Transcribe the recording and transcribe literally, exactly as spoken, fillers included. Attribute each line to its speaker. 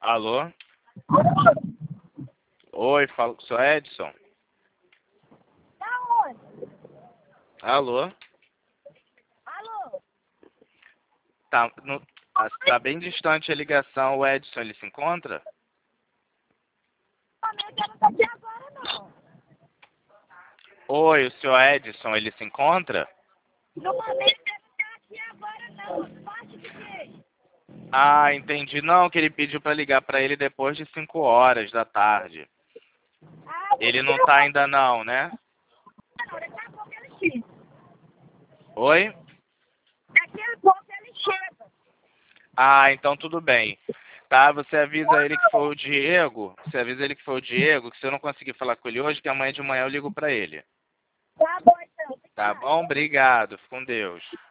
Speaker 1: Alô? Oi, falo com o senhor Edson.
Speaker 2: Da onde?
Speaker 1: Alô?
Speaker 2: Alô?
Speaker 1: Tá, no, tá tá bem distante a ligação. O Edson, ele se encontra?
Speaker 2: Realmente eu não tô aqui agora, não.
Speaker 1: Oi, o senhor Edson, ele se encontra?
Speaker 2: No momento eu não tô aqui agora, não. Parte de quê?
Speaker 1: Ah, entendi. Não, que ele pediu pra ligar pra ele depois de cinco horas da tarde.
Speaker 2: Ah,
Speaker 1: Ele
Speaker 2: daqui
Speaker 1: não
Speaker 2: a
Speaker 1: tá
Speaker 2: pouco,
Speaker 1: ainda não, né?
Speaker 2: não, daqui a pouco ele chega.
Speaker 1: Oi?
Speaker 2: Daqui a pouco ele chega.
Speaker 1: Ah, então tudo bem. Tá, você avisa ele que foi o Diego. Você avisa ele que foi o Diego, que se eu não conseguir falar com ele hoje, que amanhã de manhã eu ligo pra ele.
Speaker 2: Tá bom, então.
Speaker 1: Tá
Speaker 2: Obrigada.
Speaker 1: bom? Obrigado. Fique com Deus.